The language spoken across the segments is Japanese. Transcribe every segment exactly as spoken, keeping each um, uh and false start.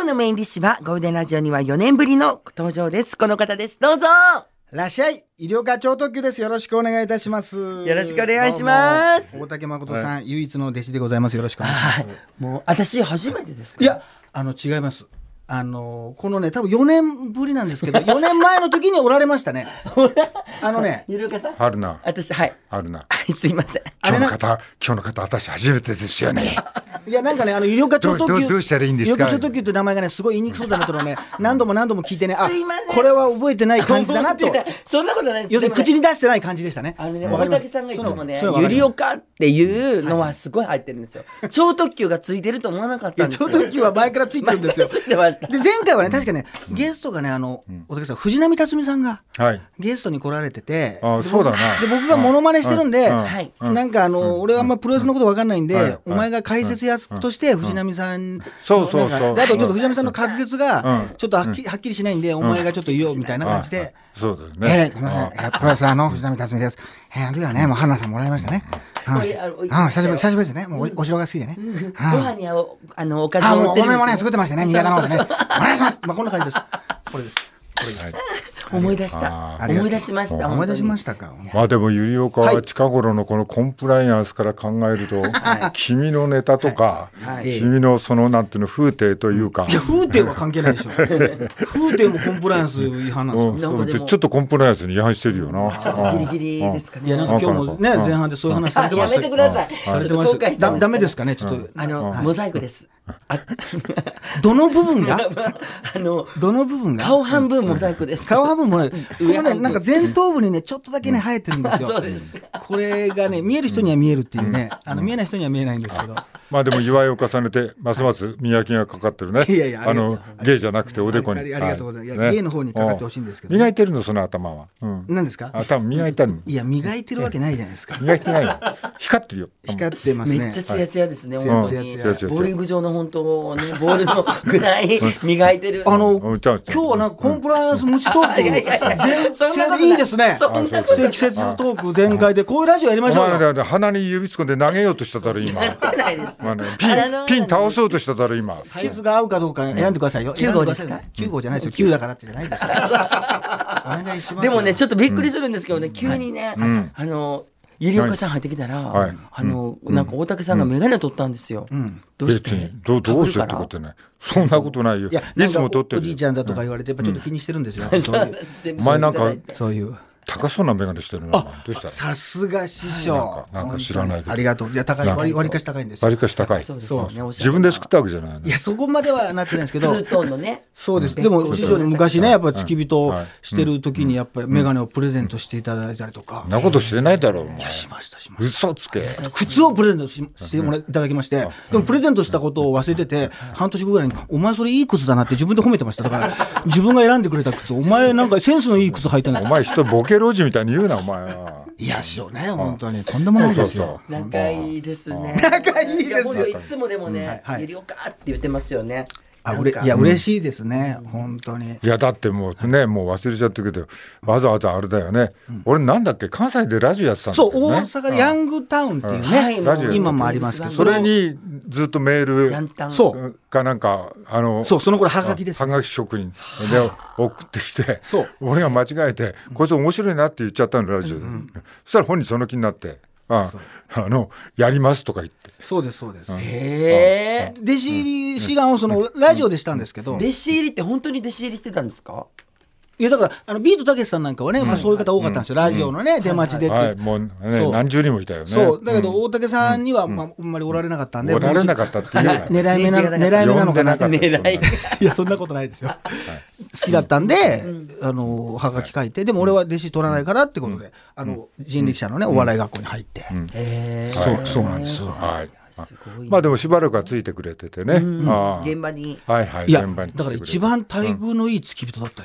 日のメインディッシュはゴールデンラジオにはよねんぶりの登場です。この方です。どうぞ。 らっしゃい、医療課長特急です。よろしくお願いいたします。 よろしくお願いします。 大竹誠さん、はい、唯一の弟子でございます。よろしくお願いします。 もう私初めてですか？ いや、あの違います。あのこのね、多分よねんぶりなんですけど、よねんまえの時におられましたね。あのね、 ゆるかさん、 春菜、 私、はい、 春菜、 はい、すいません。 今日の方、今日の方、私初めてですよね。 いや、なんかね、あの医療課長特急、 どうどうしたらいいんですか？ 医療課長特急という名前がね、すごい言いにくそうだなとのね、何度も何度も聞いてね、あ、 すいません、 これは覚えてない感じだなと。 そんなことないです。 要するに口に出してない感じでしたね。 あのね、大竹さんがいつもね、ゆりおかっていうのはすごい入ってるんですよ。超特急がついてると思わなかったんですよ。 超特急は前からついてるんですよ。で、前回はね、確かね、ゲストがね、あの、大竹さん、藤波辰巳さんがゲストに来られてて、 あ、そうだな。 で、僕がモノマネしてるんで、なんかあの、俺はあんまプロレスのこと分かんないんで、お前が解説役として藤波さん、 そうそうそう。 あとちょっと藤波さんの滑舌がちょっとはっきりはっきりしないんで、お前がちょっと言おうみたいな感じで。 そうだよね。 えー、プロレスラーの藤波辰巳です。えー、あるいはね、もう春菜さんもらいましたね。あ、久しぶり、久しぶりですね。もうお城が好きでね。 ご飯にあのおかずを持ってる。あ、もうお米もね作ってましたね。苦手なのでね。お願いします。まあこんな感じです。これです。これです。 思い出した思い出しました。 思い出しましたか。 まあでもゆりおかは近頃のこのコンプライアンスから考えると、君のネタとか君のそのなんていうの風景というか、 いや風景は関係ないでしょ。風景もコンプライアンス違反なんですか？ ちょっとコンプライアンスに違反してるよな。 ギリギリですかね。 いや、なんか今日もね、前半でそういう話されてました。 やめてください。 されてました。ダメですかね、ちょっと。 あのモザイクです。 どの部分があのどの部分が顔半分モザイクです。 顔半分もね、このね、なんか前頭部にねちょっとだけね生えてるんですよ。これがね、見える人には見えるっていうね、あの見えない人には見えないんですけど、 まあでも祝いを重ねてますます磨きがかかってるね。 いやいや、 あの芸じゃなくておでこに。 ありがとうございます。いや、芸の方にかかってほしいんですけど。 磨いてるのその頭は。 何ですか？ 頭磨いたの。 いや、磨いてるわけないじゃないですか。 磨いてないよ。光ってるよ。 光ってますね。 めっちゃツヤツヤですね。本当にボーリング場の本当ね、ボールのぐらい磨いてる。 あの今日はなんかコンプライアンス無視トーク全然いいですね。不適切トーク全開でこういうラジオやりましょうよ。 鼻に指突っ込んで投げようとしただろ今。ピン倒そうとしただろ今。 サイズが合うかどうか選んでくださいよ。 きゅう号ですか？ きゅう号じゃないですよ。きゅうだからってじゃないですよ。お願いします。 でもね、ちょっとびっくりするんですけどね、急にね、あのゆりおかさん入ってきたら、あのなんか大竹さんが眼鏡取ったんですよ。どうしてどうしてってことね。そんなことないよ。いつも取ってる。 おじいちゃんだとか言われてやっぱちょっと気にしてるんですよ。 お前なんかそういう高そうな眼鏡してるな。どうした？ さすが師匠。 なんか知らないけど。 ありがとう。いや、高い、割りかし高いんですよ。 割りかし高い。 そう自分で作ったわけじゃないの。 いや、そこまではなってないんですけど。 ツートーンのね。 そうです。でも師匠に昔ね、やっぱり付き人してる時にやっぱり眼鏡をプレゼントしていただいたりとか。 そんなことしてないだろう。 いや、しましたしました。 嘘つけ。 靴をプレゼントしてもらいただきまして、でもプレゼントしたことを忘れてて、半年後ぐらいにお前それいい靴だなって自分で褒めてました。だから自分が選んでくれた靴、お前なんかセンスのいい靴履いてない。 お前人ボケ老人みたいに言うなお前は。 いや、師匠ね、本当にとんでもないですよ。 仲いいですね。 仲いいですよ。 いつもでもね、ゆりおかって言ってますよね。 あ、うれいや嬉しいですね、本当に。 いやだってもうね、もう忘れちゃってるけど、わざわざあれだよね。俺なんだっけ、関西でラジオやってたんだよね。 そう、大阪でヤングタウンっていうね、ラジオ今もありますけど、 それにずっとメールそうかなんかあのそう、その頃はがきです。 はがき職人で送ってきて、俺が間違えてこいつ面白いなって言っちゃったのラジオで。そしたら本人その気になって。ああのやりますとか言って。 そうですそうです。 へえ。 弟子入り志願をそのラジオでしたんですけど。 弟子入りって本当に弟子入りしてたんですか？ いやだからあのビートたけしさんなんかはね、まあそういう方多かったんですよ。ラジオのね出待ちでって。 もうね何十人もいたよね。 そうだけど大竹さんにはまああんまりおられなかったんで。 おられなかったっていう。 狙い目な狙い目なのかな。 狙い。 いやそんなことないですよ。好きだったんであのはがき書いて、でも俺は弟子取らないからってことであの人力車のねお笑い学校に入って。そうそうなんですよ。はい。 まあでもしばらくはついてくれててね、 現場に、 はいはい、 いやだから一番待遇のいい付き人だったんですよ。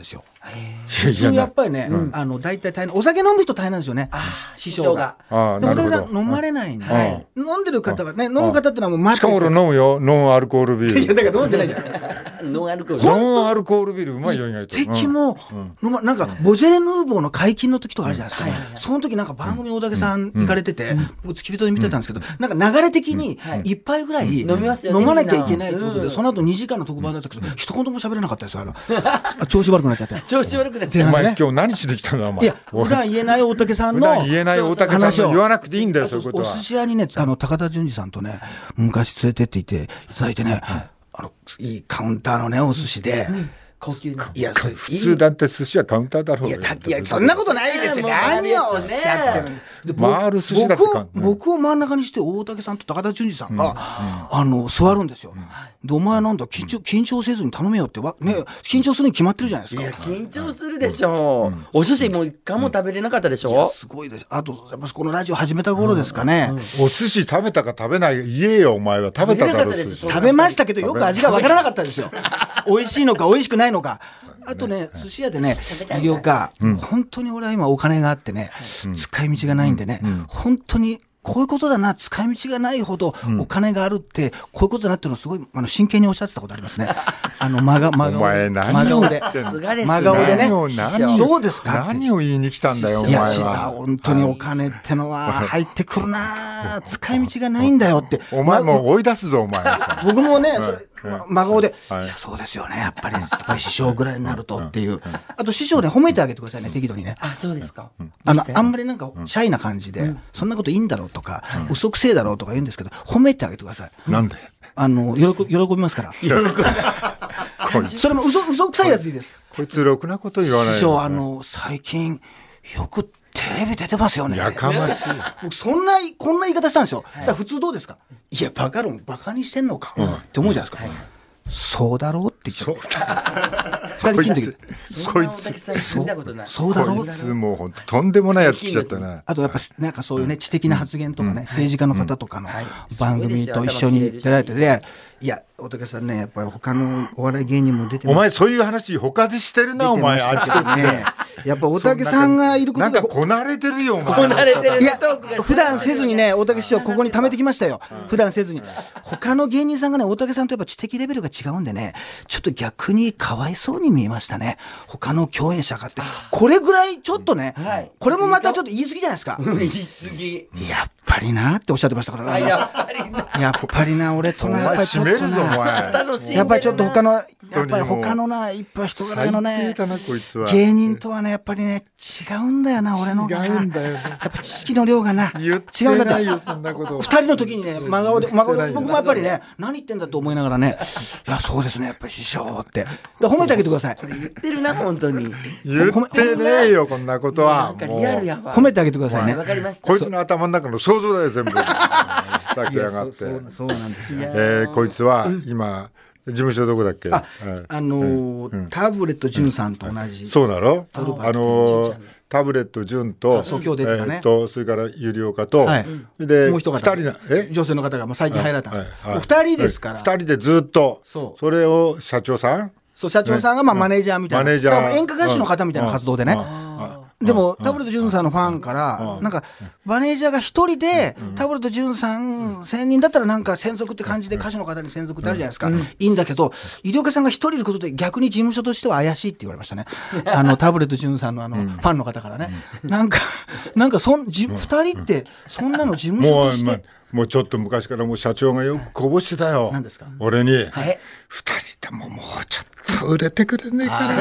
普通やっぱりね、あの大体大変、お酒飲む人大変なんですよね、師匠が。でも大竹さん飲まれないんで、飲んでる方がね、飲む方ってのはもう待ってて。 しかも俺飲むよ、ノンアルコールビール。 いやだから飲んでないじゃん。 ノンアルコール。 ノンアルコールビールうまいよ意外と。 敵も飲まなんかボジェレ・ヌーボーの解禁の時とかあるじゃないですか。その時なんか番組大竹さん行かれてて、付き人で見てたんですけど、なんか流れ的に一杯ぐらい飲まなきゃいけないってことで、その後にじかんの特番だったけど一言も喋れなかったですよ。調子悪くなっちゃって。 調子悪くなっちゃって。 お前今日何しに来たんだお前。 いや普段言えない大竹さんの普段言えない大竹さんの言わなくていいんだよ、そういうことは。 お寿司屋にね、あの高田純次さんとね昔連れてっていていただいてね、あのいいカウンターのねお寿司で。 高級な。 いや普通だって寿司はカウンターだろう。 いや、いやそんなことないですよ。何をおっしゃってるんで。 回る寿司だってか。 僕を真ん中にして大竹さんと高田純次さんがあの座るんですよ。でお前なんだ緊張緊張せずに頼めよってわね、緊張するに決まってるじゃないですか。 いや緊張するでしょう。お寿司も一回も食べれなかったでしょ。 すごいです。あとやっぱこのラジオ始めた頃ですかね。 お寿司食べたか食べない言えよ、お前は。食べただろう。 食べましたけどよく味がわからなかったですよ。美味しいのか美味しくないのか。あとね、寿司屋でね、医療家、本当に俺は今お金があってね、使い道がないんでね、本当にこういうことだな、使い道がないほどお金があるって、こういうことだなっていうのをすごいあの真剣におっしゃってたことありますね。あの真顔真顔で真顔で真顔でね、どうですかって。 何を言いに来たんだよお前は。 いや本当にお金ってのは入ってくるな、使い道がないんだよって。 お前もう追い出すぞお前。 僕もね、それ真顔で、いやそうですよね、やっぱりやっぱり師匠ぐらいになるとっていう。あと師匠ね褒めてあげてくださいね、適度にね。 あ、そうですか。 あのあんまりなんかシャイな感じで、そんなこといいんだろうとか、嘘くせえだろうとか言うんですけど、褒めてあげてください。 なんで？ あの喜喜びますから。喜ぶ。それも嘘嘘くさいやつでいいです。 こいつろくなこと言わない。 師匠あの最近よくテレビ出てますよね。 やかましい。 僕そんなこんな言い方したんですよ。さあ普通どうですか。いやバカロンバカにしてんのかって思うじゃないですか。そうだろうって言っちゃう。二人きりで。 こいつそうだろう。 こいつもう本当とんでもないやつ来ちゃったな。 あとやっぱなんかそういうね知的な発言とかね、政治家の方とかの番組と一緒にいただいてて、いや大竹さんねやっぱり他のお笑い芸人も出てます。 お前そういう話他でしてるなお前。あっちこっちね。 やっぱ大竹さんがいることでなんかこなれてるよお前。 こなれてる。 いや普段せずにね大竹師匠ここに貯めてきましたよ。普段せずに他の芸人さんがね大竹さんとやっぱ知的レベルが違うんでね、ちょっと逆にかわいそうに見えましたね。他の共演者がってこれぐらいちょっとね、これもまたちょっと言い過ぎじゃないですか。 言い過ぎ。 やっぱりなっておっしゃってましたからね。 やっぱりな。 やっぱりな俺となやっぱりちょっとなやっぱりちょっと他のやっぱり他のないっぱい人柄のね芸人とはねやっぱりね違うんだよな俺のがな。やっぱ知識の量がな違うんだって。二人の時にね真顔で真顔で僕もやっぱりね何言ってんだと思いながらね、いやそうですねやっぱり師匠って褒めてあげてください。 これ言ってるな本当に。 言ってねえよこんなことは。 リアルやわ。 褒めてあげてくださいね。 わかりました。 こいつの頭の中の想像だよ全部。さっき上がって。 そうなんですよ。 えー、こいつは今事務所どこだっけ。 あ、あのー、タブレット潤さんと同じ。 そうなの。あのー、タブレット潤と、 そう今日出てたね。 えー、とそれからゆりおかと、 はい、 でもう一方二人え女性の方がもう最近入られたんですよ。はいはい、二人ですから。 二人でずっとそそれを社長さん。 そう社長さんがまあマネージャーみたいな。 マネージャー。 演歌歌手の方みたいな活動でね。でもタブレット潤さんのファンからなんかマネージャーが一人でタブレット潤さん専任だったらなんか専属って感じで歌手の方に専属ってあるじゃないですか。いいんだけど医療家さんが一人いることで逆に事務所としては怪しいって言われましたね。あのタブレット潤さんのあのファンの方からね、なんかなんかそんじ二人ってそんなの事務所として。 もうちょっと昔からもう社長がよくこぼしてたよ。 何ですか。 俺に二人でももうちょっと売れてくれねえから。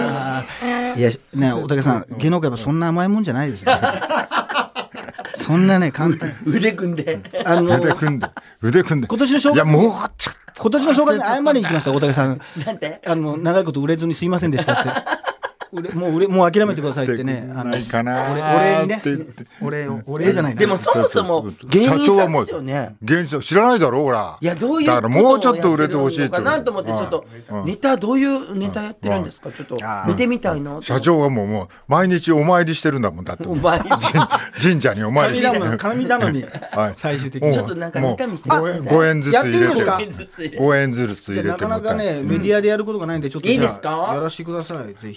いやね大竹さん芸能界はそんな甘いもんじゃないですよ。そんなね簡単腕組んであの腕組んで腕組んで今年の正月いやもうちょっと今年の正月に謝りに行きました大竹さん。 なんてあの長いこと売れずにすいませんでしたって。もうもう諦めてくださいってね。あのお礼にね。お礼をお礼じゃないな。 でもそもそも芸人さんですよね。 芸人さん知らないだろほら。 いやどういうだからもうちょっと売れてほしいって。 かなと思ってちょっとネタどういうネタやってるんですかちょっと見てみたいな。 社長はもうもう毎日お参りしてるんだもんだって。神社にお参りしてる。 神頼み最終的にちょっとなんかネタ見せてごえんずつ入れて。ごえんずつ入れて。 なかなかねメディアでやることがないんでちょっとやらせてくださいぜひ。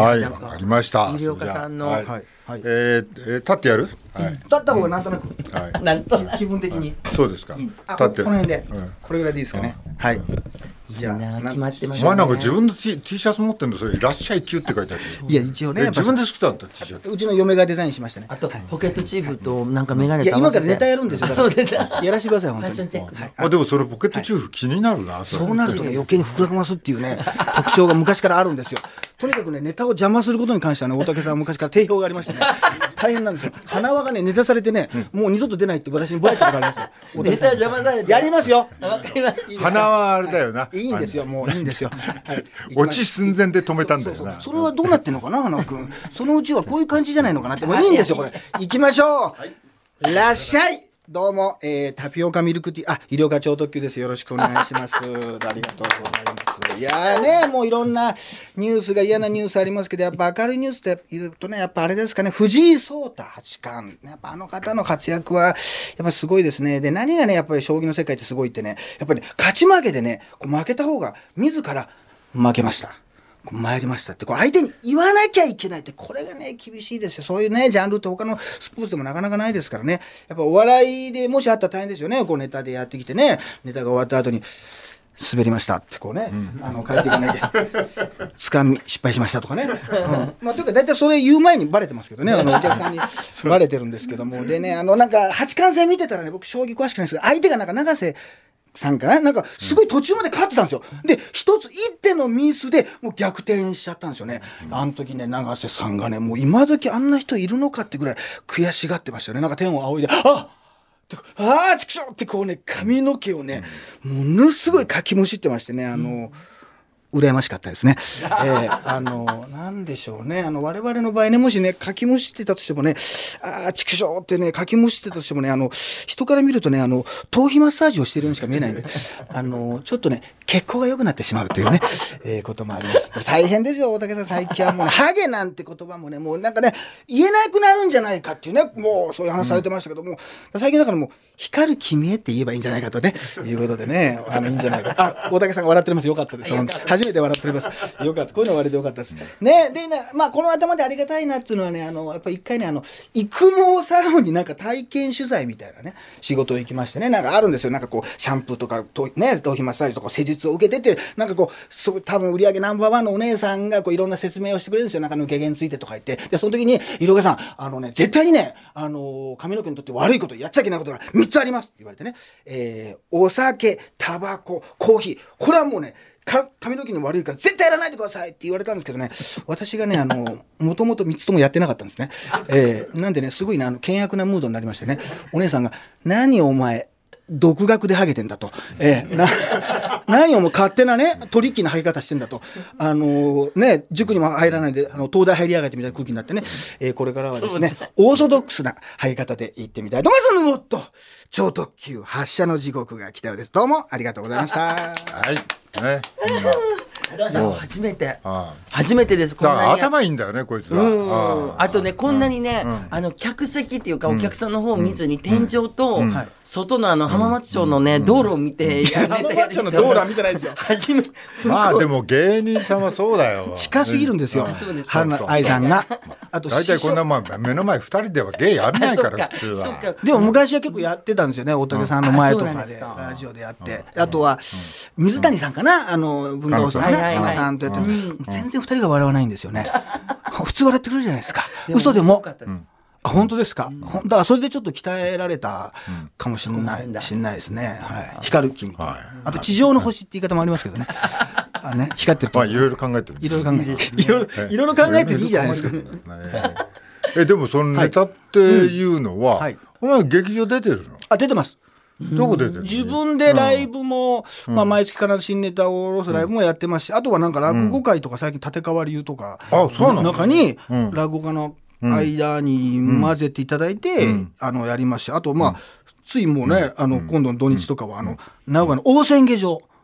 はい、わかりました。 入岡さんの、はいはいはい、えー、立ってやる、はい、 立った方がなんとなく、 はい、なんとなく気分的にそうですか。 立ってこの辺で、うん、これぐらいでいいですかね。はい。 じゃあ決まってますね。 お前なんか自分の T, T シャツ持ってんのそれいらっしゃいきゅうって書いてある。 いや一応ね自分で作ったんだ T シャツ。 うちの嫁がデザインしましたね。 あとポケットチーフとなんかメガネ。 いや今からネタやるんですよ。 あそうです。 やらせてください本当に。 はい、あでもそれポケットチーフ気になるな。 そうなるとね余計に膨らますっていうね特徴が昔からあるんですよ。とにかくねネタを邪魔することに関してはね大竹さんは昔から定評がありましてね大変なんですよ。花輪がねネタされてね、うん、もう二度と出ないって私にぼやつがありますよ。 ネタ邪魔されてやりますよ。 わかります。 花輪あれだよな。 いいんですよもういいんですよ。 はい、落ち寸前で止めたんだよな。 そうそうそう。それはどうなってんのかな花輪君。そのうちはこういう感じじゃないのかなってもういいんですよこれ。行きましょう。はい、いらっしゃい。どうも、えー、タピオカミルクティー、あ、医療課超特急です。よろしくお願いします。ありがとうございます。いやーね、もういろんなニュースが嫌なニュースありますけど、やっぱ明るいニュースって言うとね、やっぱあれですかね、藤井聡太八冠。やっぱあの方の活躍は、やっぱすごいですね。で、何がね、やっぱり将棋の世界ってすごいってね、やっぱり、ね、勝ち負けでね、こう負けた方が自ら負けました。参りましたってこう相手に言わなきゃいけないってこれがね厳しいですよ。そういうねジャンルって他のスポーツでもなかなかないですからね。やっぱお笑いでもしあったら大変ですよね。こうネタでやってきてねネタが終わった後に滑りましたってこうね、うん、あの帰っていかないでつかみ失敗しましたとかね、うんまあ、というか大体それ言う前にバレてますけどねあのお客さんにバレてるんですけどもでねあのなんか八冠戦見てたらね僕将棋詳しくないんですけど相手がなんか永瀬さんかななんかすごい途中まで勝ってたんですよ。で一つ一手のミスでもう逆転しちゃったんですよね。あの時ね永瀬さんがねもう今時あんな人いるのかってぐらい悔しがってましたよね。なんか天を仰いであっああちくしょうってこうね髪の毛をねものすごいかきむしってましてねあの羨ましかったですね。えー、あのなんでしょうねあの我々の場合ねもしねかきむしってたとしてもねああちくしょうってねかきむしってたとしてもねあの人から見るとねあの頭皮マッサージをしてるようにしか見えないんであのちょっとね血行が良くなってしまうというね、えー、こともあります。大変ですよ大竹さん最近はもう、ね、ハゲなんて言葉もねもうなんかね言えなくなるんじゃないかっていうねもうそういう話されてましたけども、うん、最近だからもう光る君へって言えばいいんじゃないかとねいうことでねあのいいんじゃないかあ大竹さんが笑っておりますよかったです初めて笑っておりますよかったこういうの割れてよかったですね。でねまあこの頭でありがたいなっていうのはねあのやっぱり一回ねあの育毛サロンになんか体験取材みたいなね仕事を行きましてねなんかあるんですよ。なんかこうシャンプーとかとね頭皮マッサージとか施術を受けててなんかこうそう多分売り上げナンバーワンのお姉さんがこういろんな説明をしてくれるんですよ。なんか抜け毛についてとか言ってでその時に色毛さんあのね絶対にねあの髪の毛にとって悪いことやっちゃいけないことがみっつありますって言われてね、えー、お酒タバココーヒーこれはもうね髪の毛に悪いから絶対やらないでくださいって言われたんですけどね私がねあのもともとみっつともやってなかったんですね、えー、なんでねすごいねあの険悪なムードになりましてねお姉さんが何お前独学でハゲてんだと、えー、な何をもう勝手なねトリッキーなハゲ方してんだとあのー、ね塾にも入らないであの東大入りやがってみたいな空気になってね、えー、これからはですねオーソドックスなハゲ方で行ってみたいと思います。おっと超特急発車の時刻が来たようです。どうもありがとうございましたはいね、 初めて初めてです。 こんなに頭いいんだよねこいつは。 あとねこんなにね、うん、あの客席っていうかお客さんの方を見ずに、うん、天井と、うん、外のあの浜松町のね、うん、道路を見て、うん、 浜松町の道路は見てないですよ初めまあでも芸人さんはそうだよ近すぎるんですよ花愛さんがあと大体こんな、まあ、目の前ふたりでは芸やらないから普通はでも昔は結構やってたんですよね大竹さんの前とかでラジオでやって、うん、あとは、うん、水谷さんかなあの文道さんね花さんとやって、うん、全然ふたりが笑わないんですよね普通笑ってくれるじゃないですか嘘でもあ本当ですか、うん、だからそれでちょっと鍛えられたかもしれない、うん、しんないですね、はい、光る君、はい、あと地上の星って言い方もありますけどねあね光ってるといろいろ考えてるいろいろ考えていろいろ考えていいじゃないですかえでもそのネタっていうのは、はいうんはい、お前劇場出てるの？ あ出てます。 どこ出てるの？ 自分でライブも、うんまあ、毎月必ず新ネタを下ろすライブもやってますし、うん、あとはなんか落語会とか最近立川流とか、うん、中に落語家の間に混ぜていただいて、うん、あのやりますしあとまあ、うん、ついもうねあの今度の土日とかはあの名古屋の大千下場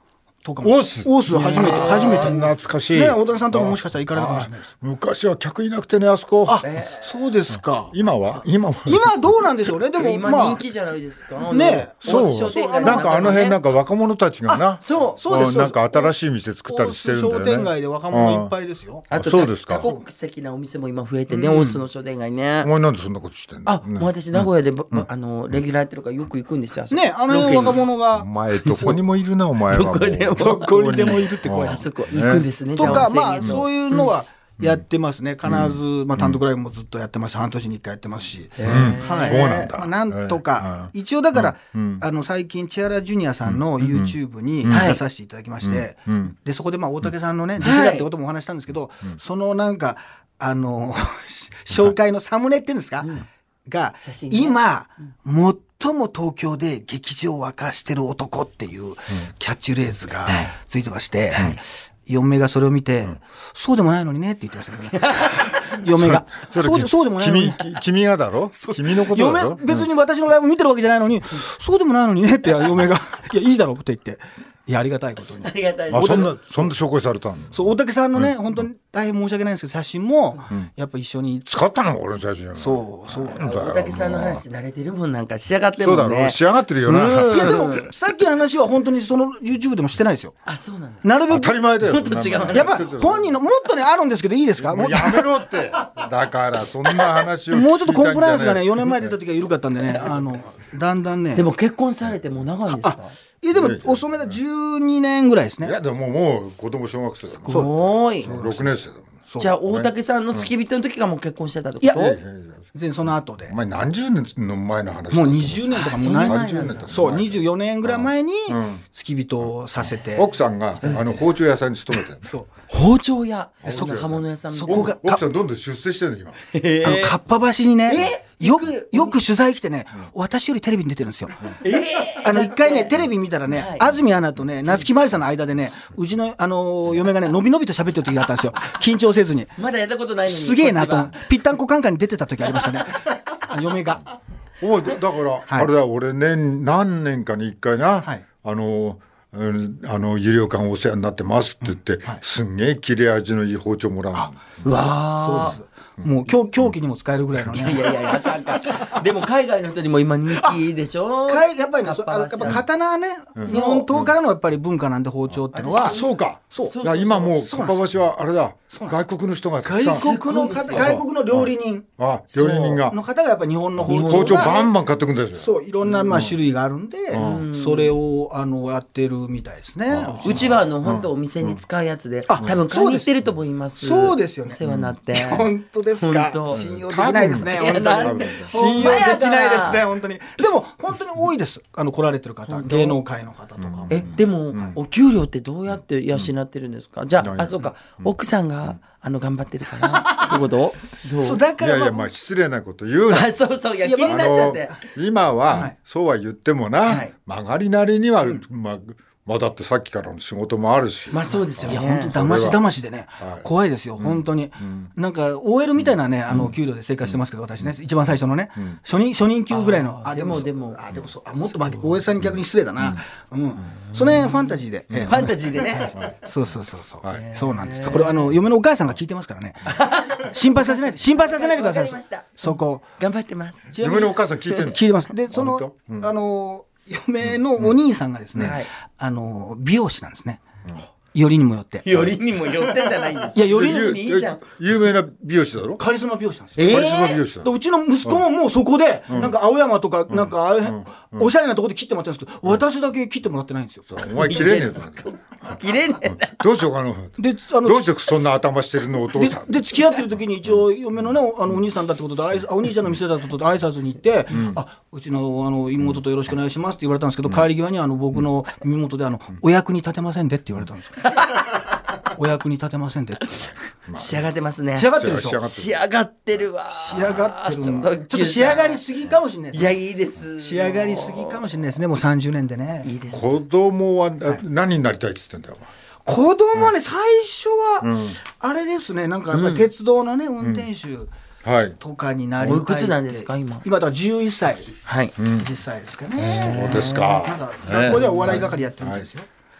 とかも。 大須大須初めて初めて。 懐かしい。 ね、大竹さんとかもしかしたら行かれたかもしれないです。 昔は客いなくてね、あそこ。 あ、そうですか。 今は今は今どうなんでしょうね。でも今人気じゃないですか。 ね、 そうなんかあの辺なんか若者たちがな、 そうそうです。 なんか新しい店作ったりしてるんだよね。 商店街で若者いっぱいですよ。 あとそうですか。 多国籍なお店も今増えてね、大須の商店街ね。 お前なんでそんなことしてんの？ あ、もう私名古屋であのレギュラーやってるからよく行くんですよ。 ね、あの辺若者が。 お前どこにもいるな、お前は。 どこでもどこにでもいるって怖い。 あそこ行くんですね。 とか、まあそういうのはやってますね。必ずまあ単独ライブもずっとやってますし、半年にいっかいやってますし。 はい。そうなんだ。 まあなんとか一応だからあの最近千原ジュニアさんの YouTube に出させていただきまして、でそこでまあ大竹さんのね弟子だってこともお話したんですけど、そのなんかあの紹介のサムネっていうんですかが今最も東京で劇場を沸かしてる男っていうキャッチフレーズがついてまして、嫁がそれを見て、そうでもないのにねって言ってましたけどね。嫁が。そうそうでもないのに。 君、君がだろ？君のことだろ？ 嫁、別に私のライブ見てるわけじゃないのに、そうでもないのにねって嫁が、いや、いいだろうって言って。いや、ありがたいことに。 ありがたいです。あ、そんな、そんな紹介されたの？ そう、大竹さんのね、本当に大変申し訳ないんですけど、写真も、やっぱ一緒に。 使ったの俺の写真。 そう、そう。 大竹さんの話慣れてるもんなんか仕上がってるもんね。 そうだろ、仕上がってるよな。 いや、でも、さっきの話は本当にその YouTube でもしてないですよ。 あ、そうなんだ。 なるべく。 当たり前だよ。 もっと違う。 やっぱ本人の、もっとね、あるんですけど、いいですか？ もうやめろって。だから、そんな話を。 もうちょっとコンプライアンスがね、よねんまえ出た時は緩かったんでね、あの、だんだんね。 でも結婚されてもう長いんですか？ いやでも遅めだじゅうにねんぐらいですね。 いやでももう子供小学生だもん。 すごい。 ろくねん生だもん。 じゃあ大竹さんの付き人の時がもう結婚してたってこと？ いや全然その後で。 お前何十年の前の話？ もうにじゅうねんとかもう何十年とか。 そうにじゅうよねんぐらい前に付き人をさせて。 奥さんがあの包丁屋さんに勤めてる。 そう。 包丁屋。その刃物屋さん。 そこが奥さんどんどん出世してるの今。 あのかっぱ橋にね。よく、よく取材来てね、私よりテレビに出てるんですよ。あの、一回ね、テレビ見たらね、安住アナとね、夏木マリさんの間でね、うちの、あの、嫁がね、のびのびと喋ってる時があったんですよ。緊張せずに。 まだやったことないのに。 すげえなと思う。ぴったんこカンカンに出てた時ありましたね。嫁が。 おだから、あれだ、俺年、何年かに一回な、あの、あの、有料館お世話になってますって言って、すんげえ切れ味のいい包丁もらうの。 うわそうです。もう狂狂気にも使えるぐらいのね。 いやいやいや、あかんあかん。でも海外の人にも今人気でしょ。 海やっぱりね、やっぱ刀はね、日本刀からのやっぱり文化なんで包丁ってのは。 そうか。そう。今もうかっぱ橋はあれだ。外国の人が外国の方、外国の料理人。 あ、料理人がの方がやっぱ日本の包丁包丁バンバン買ってくんですよ。 そう、いろんなまあ種類があるんで、それをあのやってるみたいですね。 うちはあの本当お店に使うやつで、多分買いに行ってると思います。 そうですよね。 お世話になって。 本当ですか。信用できないですね。本当に信用できないですね。本当に。でも本当に多いです。あの来られてる方、芸能界の方とか。 え、でもお給料ってどうやって養ってるんですか？じゃあ、あ、そうか、奥さんがあの頑張ってるかなってこと？ そうだからいやいや、まあ失礼なこと言うな。 そうそう、いや気になっちゃって。 今はそうは言ってもな、曲がりなりにはまあ。まあだってさっきからの仕事もあるし。 まあそうですよね。 いや本当だましだましでね、怖いですよ本当に。なんか オーエル みたいなね、あの給料で生活してますけど、私ね、一番最初のね、初任初任給ぐらいの。 あでもでもあでもそう、あもっと負け オーエル さんに逆に失礼だな。うん。その辺ファンタジーで。 ファンタジーでね。 そうそうそうそう。そうなんです。これあの嫁のお母さんが聞いてますからね。心配させないで心配させないでください。そこ頑張ってます。 嫁のお母さん聞いてるの？ 聞いてます。でそのあの。嫁のお兄さんがですね、あの美容師なんですね。よりにもよって。 よりにもよってじゃないんです。 いや、よりにいいじゃん。 有名な美容師だろ？ カリスマ美容師なんですよ。 カリスマ美容師だ。 うちの息子ももうそこで、なんか青山とか、なんかあれ、おしゃれなところで切ってもらってるんですけど、私だけ切ってもらってないんですよ。 お前切れねえと。 切れねえ。 どうしようかな。で、あの、どうしてそんな頭してるのお父さん。 で、付き合ってる時に一応嫁のね、あのお兄さんだってことで、お兄ちゃんの店だってことで挨拶に行って、あ、うちのあの妹とよろしくお願いしますって言われたんですけど、帰り際にあの僕の身元であのお役に立てませんでって言われたんですよ。お役に立てませんで。 仕上がってますね。 仕上がってるでしょ。 仕上がってるわ。 仕上がってる。ちょっと仕上がりすぎかもしれないです。 いや、いいです。 仕上がりすぎかもしれないですね。もうさんじゅうねんでね。 いいです。 子供は何になりたいって言ってんだよ。 子供はね、最初はあれですね。なんかやっぱり鉄道のね、運転手とかになりたい。 おいくつなんですか今？ 今だからじゅういっさい。 はい。 じゅっさいですかね。 そうですか。 なんか学校ではお笑い係やってるんですよ。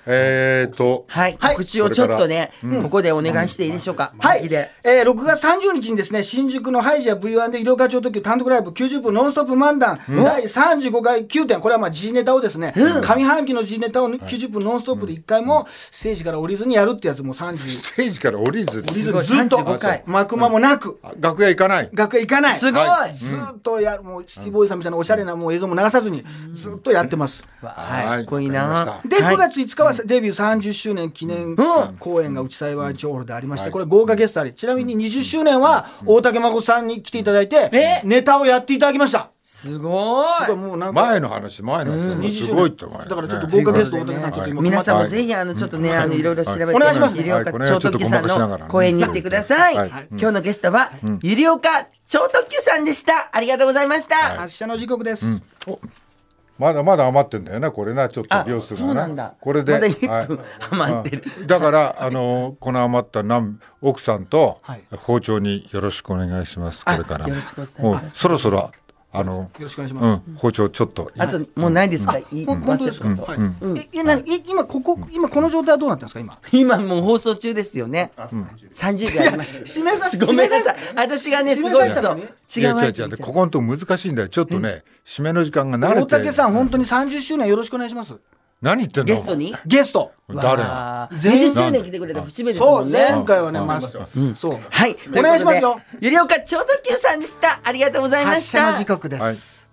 えーとはい、告知をちょっとね、 うん、 ここでお願いしていいでしょうか。 はい、えー、ろくがつさんじゅうにちにですね、新宿のハイジア ブイワン で医療課長特急単独ライブきゅうじゅっぷんノンストップ漫談、うん、だいさんじゅうごかいきゅうてん、これはまあ G ネタをですね、うん、上半期の G ネタをきゅうじゅっぷんノンストップでいっかいもステージから降りずにやるってやつもさんじゅうステージから降りず降りずにずっと幕間もなく、 うん、楽屋行かない楽屋行かないすごい、 はい、ずっとやる、もうシティボーイさんみたいなおしゃれなもう映像も流さずにずっとやってます、 うん、はい、かっこいいな。 でくがついつかはデビューさんじゅっしゅうねん記念公演が内幸町ホールでありまして、これ豪華ゲストあり、ちなみににじゅっしゅうねんは大竹まことさんに来ていただいてネタをやっていただきました。 すごい。 すごい、もうなんか前の話前の話すごいって前、 だからちょっと豪華ゲスト大竹さんちょっと今皆さんもぜひあのちょっとね、あのいろいろ調べて、 お願いします。 ゆりおか超特急さんの公演に行ってください。今日のゲストはゆりおか超特急さんでした。ありがとうございました。 発車の時刻です。 まだまだ余ってんだよな、これな、ちょっと秒数がな。 そうなんだ。 これで、 まだいっぷん余ってる。 だからあのこの余った何奥さんと包丁によろしくお願いします。これからよろしくお伝えください。 そろそろあのよろしくお願いします。 うん、包丁ちょっと。 あともうないですか。 本当ですか。え、なに今ここ今この状態はどうなってんですか今。 今もう放送中ですよね。三十秒あります。 締めさせごめんなさい。私がねすごいそう。 違う違う違う。ここのとこ難しいんだよ。ちょっとね締めの時間が慣れて。 大竹さん本当にさんじゅっしゅうねんよろしくお願いします。 何言ってんの。 ゲストにゲスト誰。 にじゅっしゅうねん来てくれた節目ですもんね。 そう前回はねまずそうはいお願いしますよ。 ゆりおか超特急さんでした。ありがとうございました。 発車の時刻です。